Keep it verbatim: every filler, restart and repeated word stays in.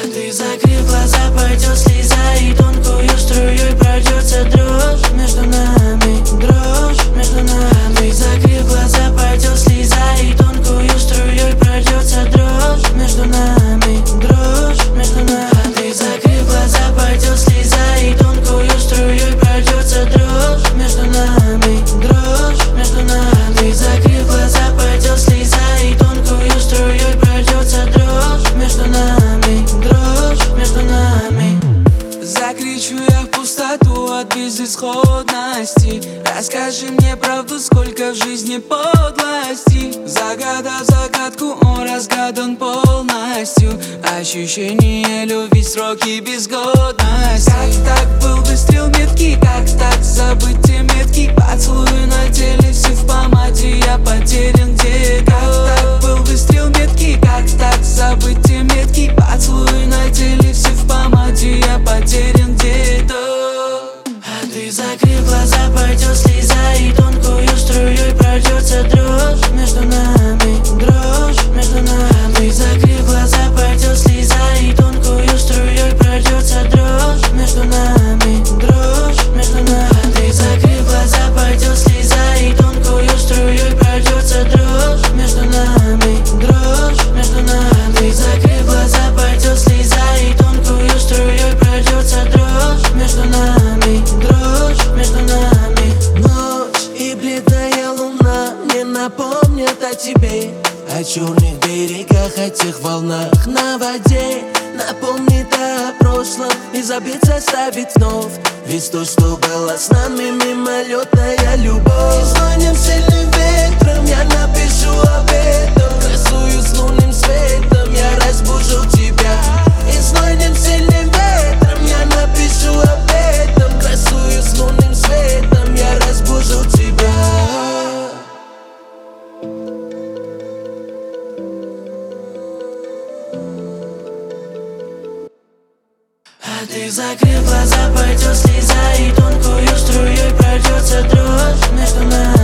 А ты закрыв глаза, пойдет слеза, и тонкую струей пройдется дрожь между нами, дрожь между нами. Ты закрыв глаза, пойдет слеза, и тонкую струей пройдется дрожь между нами, дрожь между нами. А ты закрыв глаза, пойдет слеза, и тонкую струей пройдется дрожь между нами, дрожь между нами. Ты закрыв глаза, пойдет слеза, и тонкую струей пройдется дрожь между нами, дрожь между нами. Закричу я в пустоту от безысходности. Расскажи мне правду, сколько в жизни подлости. Загадав загадку, он разгадан полностью. Ощущение любви, сроки безгодности. Как так был выстрел меткий, как так забыть те метки? Поцелуй на теле, все в помаде, я потерян где-то. Как так был выстрел меткий, как так забыть те метки? Поцелуй на теле, все в помаде, я потерян где-то. А ты закрыв глаза, пойдет слеза, и тонкую струей пройдется дрожь между нами, дрожь между нами. Ты закрыв глаза, пойдет слеза, и тонкую струей пройдется дрожь между нами, дрожь между нами. А ты закрыв глаза, пойдет слеза, и тонкую струей пройдется дрожь между нами, дрожь между нами. Ты закрыв глаза, пойдет слеза, и тонкую струей пройдется дрожь между нами, дрожь между нами. Ночь и бледная луна мне напомнят о тебе, о черных берегах, о тех волнах на воде. Напомнит о прошлом и забыть оставить вновь. Ведь то, что было с нами, мимолетная любовь. И звоним сильным ветром, я напишу об этом. Красуюсь лунным светом, я разбужу тебя. И звоним сильным ветром, я напишу об этом. Красуюсь лунным светом, я разбужу тебя. А ты закрыв глаза, пойдет слеза, и тонкую струей пройдется дрожь между нами.